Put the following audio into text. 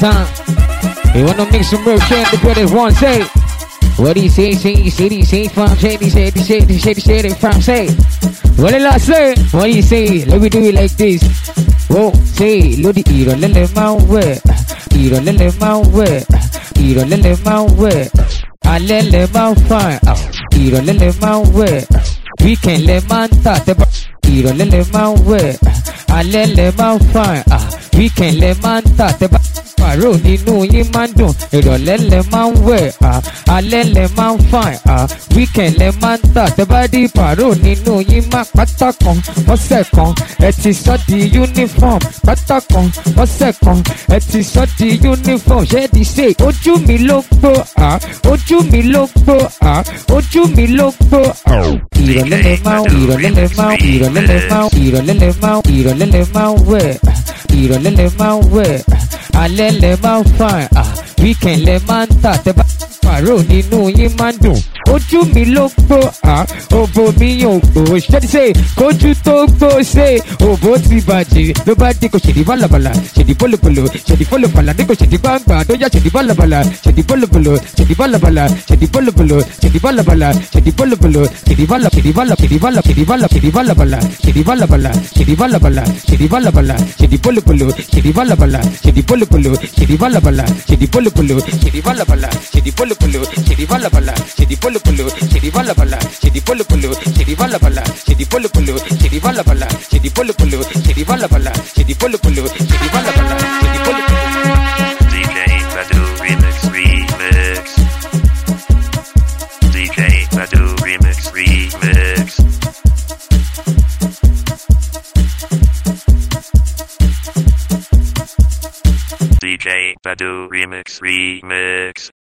time. You wanna make some real shit, the good is one say. What he say, from say, he say, they from say. What did I say? What he say? Let me do it like this. Whoa, say, Lodi, Iro, Lele, man, where? Iro, Lele, man, where? Iro, Lele, man, where? Alele, man, fine. Iro, Lele, man, where? Weekend, le, man, ta, Iro, Lele, man, where? Alele, man, fine. Weekend, le, man, ta, pàrọ̀ nínú yín máa ń dùn ìrọ̀lẹ́ lẹ máa ń wẹ̀ alẹ́ lẹ máa ń fine weekend lẹ máa ń tà tẹ́bádì pàrọ̀ nínú yín máa pátá kan ọ̀sẹ̀ kan ẹ ti sọ di uniform pátá kan ọ̀sẹ̀ kan ẹ ti sọ di uniform ṣé di ṣe ojú mi ló gbó ojú mi ló gbó ojú mi ló gbó. ìrọ̀lẹ́ lẹ máa ń ìrọ̀lẹ́ lẹ máa ń ìrọ̀lẹ́ lẹ máa ń ìrọ̀lẹ́ lẹ máa ń ìrọ̀lẹ́ lẹ máa ń wẹ̀ ìrọ̀lẹ́ lẹ máa ń wẹ̀ alẹ́ lẹ máa ń fine weekend lẹ máa ń tà tẹ́ bá pàrọ̀ nínú yín máa ń dùn ojú mi ló gbó òbò mi yàn gbó ṣẹ́ni ṣe kójú tó gbó ṣe òbò ti bàjẹ́ ló bá dé kò ṣèdí bálabàlà ṣèdí bólobòlò ṣèdí fọlọfàlà ní kò ṣèdí gbàngbà tó yá ṣèdí bálabàlà ṣèdí bólobòlò ṣèdí bálabàlà ṣèdí bólobòlò ṣèdí bálabàlà ṣèdí bólobòlò ṣèdí bálà ṣèdí bálà ṣèdí bálà ṣèdí bálà ṣèdí bálabàlà ṣèdí bálabàlà ṣèdí bálabàlà ṣèdí bálabàlà ṣèdí bólobòlò ṣèdí bálabàlà ṣèdí bólobòlò ṣèdí bálabàlà ṣèdí bólobòlò ṣèdí bálabàlà ṣèdí bólobòlò ṣèdí bálabàlà ṣèdí bólobòlò ṣèdí bálabàlà ṣèdí bólobòlò ṣèdí bálabàlà ṣèdí bólobòlò ṣèdí bálabàlà ṣèdí bólobòlò ṣèdí bálabàlà ṣèdí bólobòlò ṣèdí bálabàlà ṣèdí bólobòlò. DJ Badu Remix Remix. DJ Badu Remix Remix. DJ Badu Remix Remix.